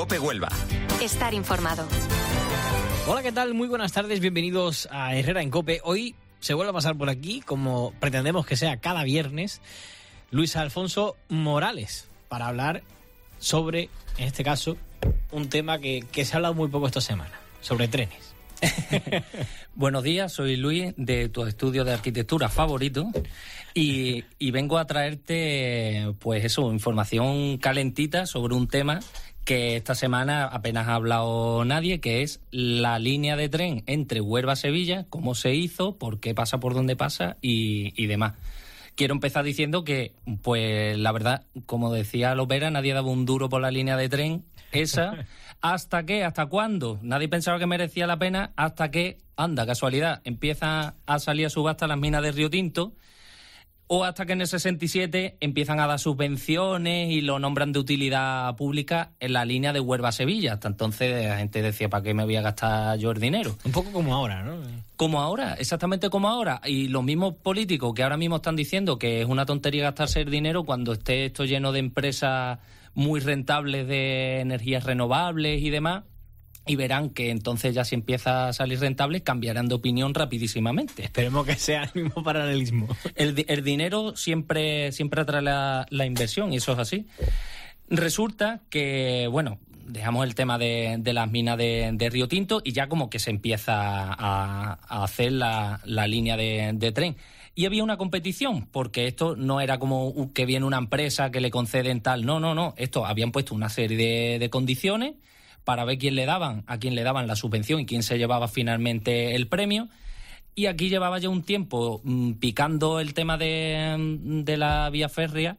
COPE Huelva. Estar informado. Hola, ¿qué tal? Muy buenas tardes, bienvenidos a Herrera en COPE. Hoy se vuelve a pasar por aquí, como pretendemos que sea cada viernes, Luis Alfonso Morales, para hablar sobre, en este caso, un tema que se ha hablado muy poco esta semana, sobre trenes. Buenos días, soy Luis, de tu estudio de arquitectura favorito, y vengo a traerte, pues eso, información calentita sobre un tema que esta semana apenas ha hablado nadie, que es la línea de tren entre Huelva-Sevilla, cómo se hizo, por qué pasa por donde pasa y demás. Quiero empezar diciendo que, pues la verdad, como decía Lopera, nadie daba un duro por la línea de tren esa. ¿Hasta cuándo? Nadie pensaba que merecía la pena, hasta que, anda, casualidad, empiezan a salir a subasta las minas de Río Tinto, o hasta que en el 67 empiezan a dar subvenciones y lo nombran de utilidad pública en la línea de Huelva-Sevilla. Hasta entonces la gente decía, ¿para qué me voy a gastar yo el dinero? Un poco como ahora, ¿no? Como ahora, exactamente como ahora. Y los mismos políticos que ahora mismo están diciendo que es una tontería gastarse el dinero cuando esté esto lleno de empresas muy rentables de energías renovables y demás, y verán que entonces ya si empieza a salir rentable cambiarán de opinión rapidísimamente. Esperemos que sea el mismo paralelismo. El dinero siempre atrae la inversión, y eso es así. Resulta que, bueno, dejamos el tema de las minas de Río Tinto y ya como que se empieza a hacer la línea de tren. Y había una competición, porque esto no era como que viene una empresa que le conceden tal. No. Esto habían puesto una serie de condiciones para ver a quién le daban la subvención y quién se llevaba finalmente el premio. Y aquí llevaba ya un tiempo picando el tema de la vía férrea,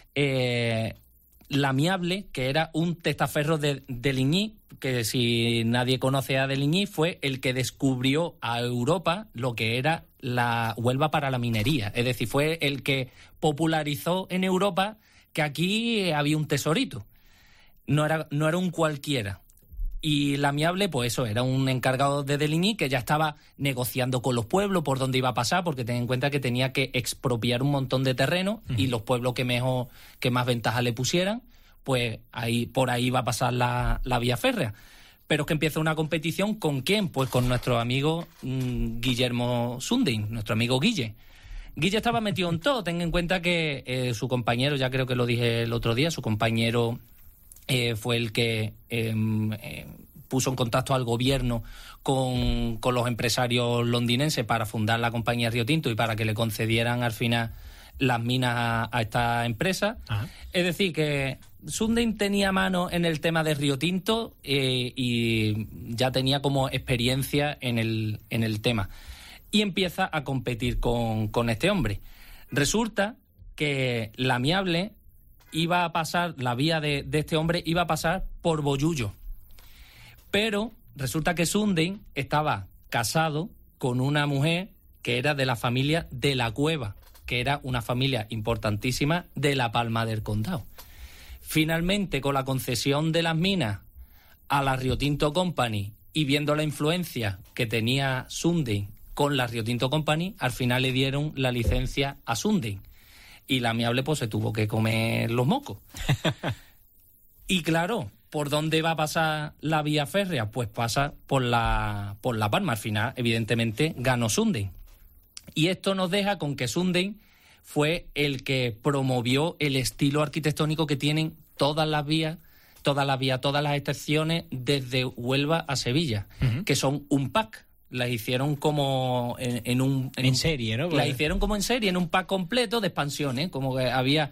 la Miable, que era un testaferro de Ligny, que si nadie conoce a de Ligny, fue el que descubrió a Europa lo que era la Huelva para la minería. Es decir, fue el que popularizó en Europa que aquí había un tesorito. No era un cualquiera. Y la Miable, pues eso, era un encargado de Deligny que ya estaba negociando con los pueblos por dónde iba a pasar, porque ten en cuenta que tenía que expropiar un montón de terreno y los pueblos que más ventaja le pusieran, pues por ahí va a pasar la vía férrea. Pero es que empieza una competición, ¿con quién? Pues con nuestro amigo Guillermo Sundin, nuestro amigo Guille. Guille estaba metido en todo. Ten en cuenta que su compañero, ya creo que lo dije el otro día, su compañero fue el que puso en contacto al gobierno con los empresarios londinenses para fundar la compañía Río Tinto y para que le concedieran al final las minas a esta empresa. Ajá. Es decir, que Sundin tenía mano en el tema de Río Tinto y ya tenía como experiencia en el tema. Y empieza a competir con este hombre. Resulta que la Miable iba a pasar, la vía de este hombre iba a pasar por Bollullo. Pero resulta que Sundin estaba casado con una mujer que era de la familia de la Cueva, que era una familia importantísima de La Palma del Condado. Finalmente, con la concesión de las minas a la Río Tinto Company y viendo la influencia que tenía Sundin con la Río Tinto Company, al final le dieron la licencia a Sundin. Y la Miable pues se tuvo que comer los mocos. Y claro, ¿por dónde va a pasar la vía férrea? Pues pasa por la Palma. Al final, evidentemente, ganó Sundin. Y esto nos deja con que Sundin fue el que promovió el estilo arquitectónico que tienen todas las estaciones desde Huelva a Sevilla, que son un pack. Las hicieron como en serie, ¿no? Las hicieron como en serie, en un pack completo de expansiones, como que había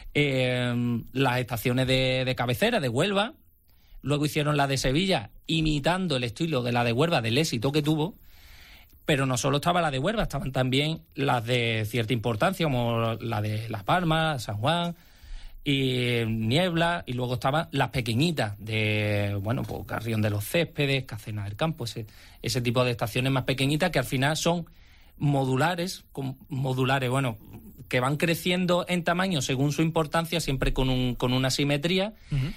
las estaciones de cabecera de Huelva, luego hicieron la de Sevilla, imitando el estilo de la de Huelva, del éxito que tuvo, pero no solo estaba la de Huelva, estaban también las de cierta importancia, como la de Las Palmas, San Juan y Niebla, y luego estaban las pequeñitas de, bueno, pues Carrión de los Céspedes, Cacena del Campo, ese tipo de estaciones más pequeñitas que al final son modulares, bueno, que van creciendo en tamaño según su importancia, siempre con una simetría. Uh-huh.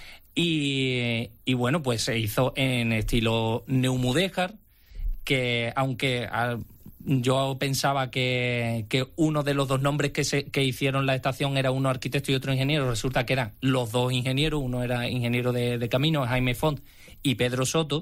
Y bueno, pues se hizo en estilo neomudéjar, que aunque yo pensaba que uno de los dos nombres que hicieron la estación era uno arquitecto y otro ingeniero. Resulta que eran los dos ingenieros. Uno era ingeniero de camino, Jaime Font, y Pedro Soto.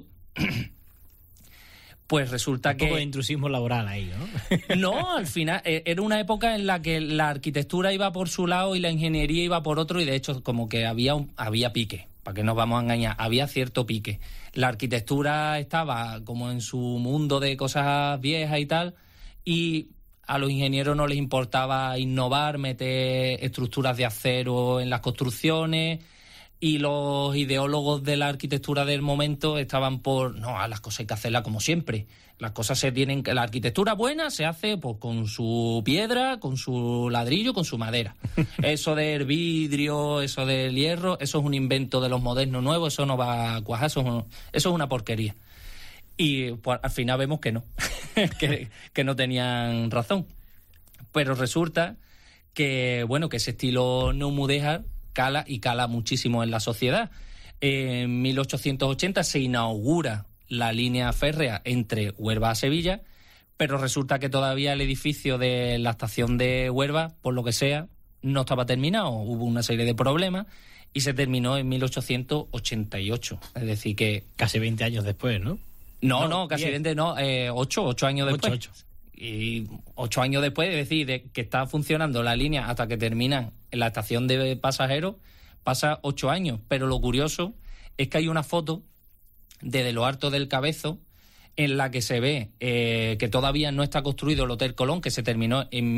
Pues resulta que... Un poco de intrusismo laboral ahí, ¿no? No, al final era una época en la que la arquitectura iba por su lado y la ingeniería iba por otro, y de hecho como que había pique, para que nos vamos a engañar, había cierto pique. La arquitectura estaba como en su mundo de cosas viejas y tal, y a los ingenieros no les importaba innovar, meter estructuras de acero en las construcciones, y los ideólogos de la arquitectura del momento estaban por, no, las cosas hay que hacerlas como siempre. Las cosas la arquitectura buena se hace pues con su piedra, con su ladrillo, con su madera. Eso del vidrio, eso del hierro, eso es un invento de los modernos nuevos, eso no va a cuajar, eso es una porquería. Y pues al final vemos que no, que no tenían razón. Pero resulta que, bueno, que ese estilo neomudéjar cala muchísimo en la sociedad. En 1880 se inaugura la línea férrea entre Huelva a Sevilla, pero resulta que todavía el edificio de la estación de Huelva, por lo que sea, no estaba terminado. Hubo una serie de problemas y se terminó en 1888. Es decir que... Casi 20 años después, ¿no? No, casi 20, no, 8 años después. 8. Y 8 años después, es decir, de que está funcionando la línea hasta que termina en la estación de pasajeros, pasa 8 años. Pero lo curioso es que hay una foto desde lo alto del Cabezo en la que se ve que todavía no está construido el Hotel Colón, que se terminó en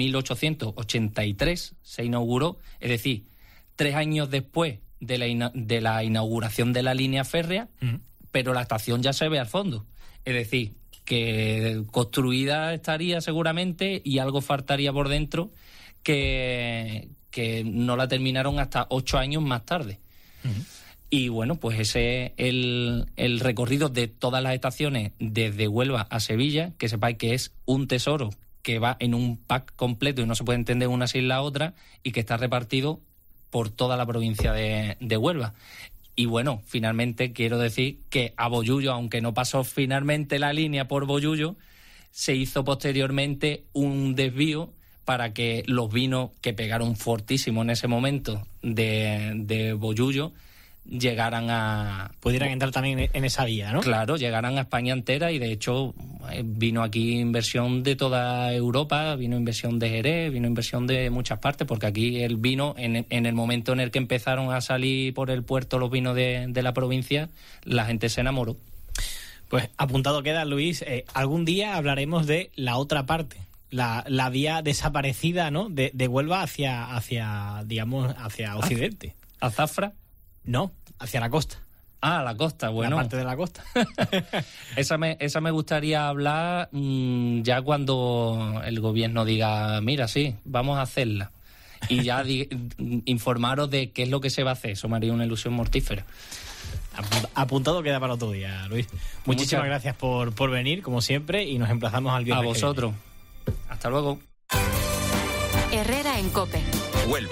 1883, se inauguró, es decir, 3 años después de la inauguración de la línea férrea, pero la estación ya se ve al fondo. Es decir, que construida estaría seguramente y algo faltaría por dentro que no la terminaron hasta 8 años más tarde. Y bueno, pues ese es el recorrido de todas las estaciones desde Huelva a Sevilla, que sepáis que es un tesoro que va en un pack completo y no se puede entender una sin la otra, y que está repartido por toda la provincia de Huelva. Y bueno, finalmente quiero decir que a Bollullo, aunque no pasó finalmente la línea por Bollullo, se hizo posteriormente un desvío para que los vinos que pegaron fortísimo en ese momento de Bollullo llegaran a... Pudieran entrar también en esa vía, ¿no? Claro, llegaran a España entera, y de hecho vino aquí inversión de toda Europa, vino inversión de Jerez, vino inversión de muchas partes, porque aquí el vino, en el momento en el que empezaron a salir por el puerto los vinos de la provincia, la gente se enamoró. Pues apuntado queda, Luis, algún día hablaremos de la otra parte, la vía desaparecida, ¿no? De Huelva hacia occidente. ¿A Zafra? No, hacia la costa. Ah, la costa, bueno. La parte de la costa. Esa me gustaría hablar ya cuando el gobierno diga, mira, sí, vamos a hacerla. Y ya informaros de qué es lo que se va a hacer. Eso me haría una ilusión mortífera. Apuntado queda para otro día, Luis. Muchísimas gracias por venir, como siempre, y nos emplazamos al viernes. A vosotros. Hasta luego. Herrera en COPE. Huelva.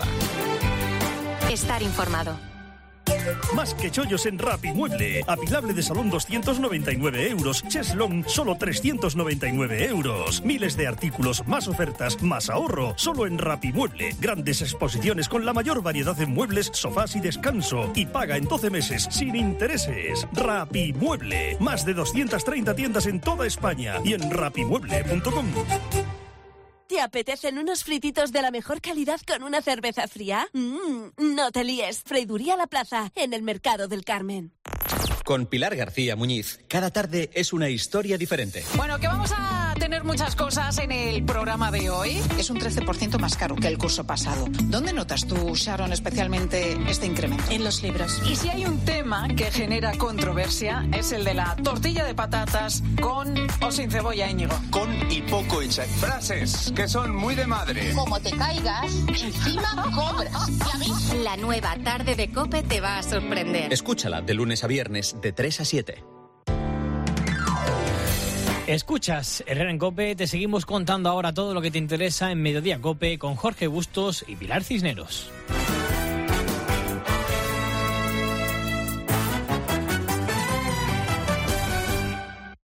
Estar informado. Más que chollos en Rapimueble. Apilable de salón 299 euros. Cheslong solo 399 euros. Miles de artículos, más ofertas, más ahorro. Solo en Rapimueble. Grandes exposiciones con la mayor variedad de muebles, sofás y descanso. Y paga en 12 meses sin intereses. Rapimueble. Más de 230 tiendas en toda España y en rapimueble.com. ¿Te apetecen unos frititos de la mejor calidad con una cerveza fría? No te líes. Freiduría La Plaza, en el Mercado del Carmen. Con Pilar García Muñiz, cada tarde es una historia diferente. Bueno, que vamos a tener muchas cosas en el programa de hoy. Es un 13% más caro que el curso pasado. ¿Dónde notas tú, Sharon, especialmente este incremento? En los libros. Y si hay un tema que genera controversia, es el de la tortilla de patatas con o sin cebolla, Íñigo. Con y poco hecha. Frases que son muy de madre. Como te caigas, encima cobras. ¿Ya ves? La nueva tarde de COPE te va a sorprender. Escúchala de lunes a viernes de 3 a 7. Escuchas Herrera en COPE, te seguimos contando ahora todo lo que te interesa en Mediodía COPE con Jorge Bustos y Pilar Cisneros.